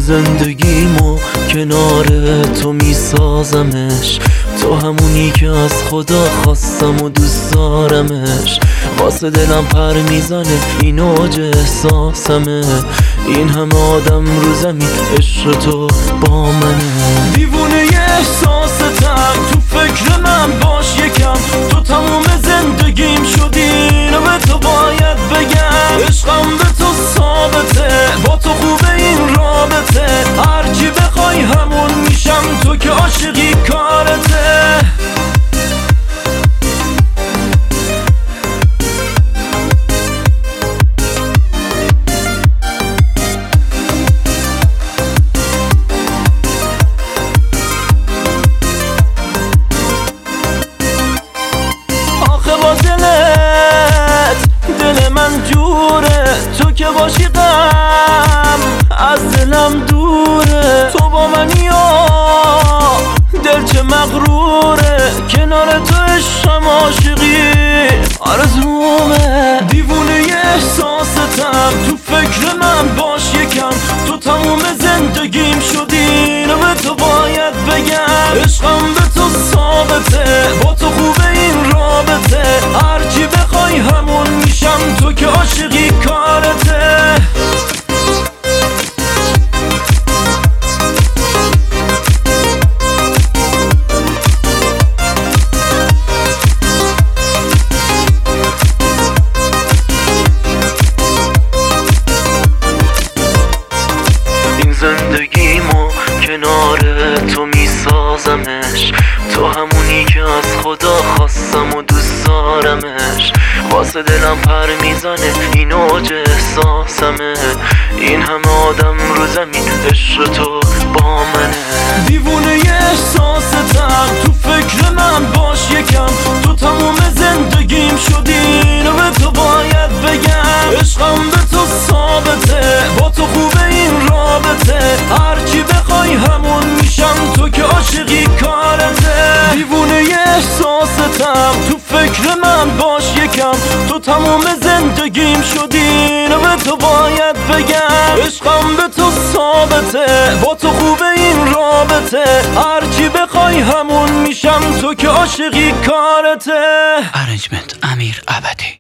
زندگیمو کنار تو میسازمش، تو همونی که از خدا خواستم و دوست دارمش. واسه دلم پر میزنه این اوج احساسمه، این همه آدم رو زمین عشق تو با منه. دیوونه احساستم تو فکر من باش یکم، تو تموم زندگیم شدی اینو به تو باید بگم. عشقم به تو ثابته، با تو خوبه این رابطه، هرچی بخوای همون میشم، تو که عاشقی کارته. با دلت دل من جوره، تو که باشی غم از دلم دوره. تو با منی و دل چه مغروره، کنار تو عشقم عاشقی آرزومه. دیوونه احساستم تو فکر من باش یکم، تو تموم زندگیم شدی اینو به تو باید بگم. عشقم به تو ثابته، با تو خوبه این رابطه، هرچی بخوای همون میشم، تو که عاشقی کارته. این زندگیمو کنار تو میسازمش، تو همونی که از خدا خواستم و دوست دارمش. واسه دلم پر میزنه این اوج احساسمه، این همه آدم رو زمین عشق تو با منه. دیوونه احساستم تو فکر من باش یکم، تو تموم زندگیم شدی اینو به تو باید بگم. عشقم به تو ثابته، با تو خوبه این رابطه، هرچی بخوای همون میشم، تو که عاشقی کارته. دیوونه احساستم تو فکر من باش یکم، تو تموم زندگیم شدی اینو به تو باید بگم. عشقم به تو ثابته، با تو خوبه این رابطه، هرچی بخوای همون میشم، تو که عاشقی کارته. ارنجمنت امیر ابدی.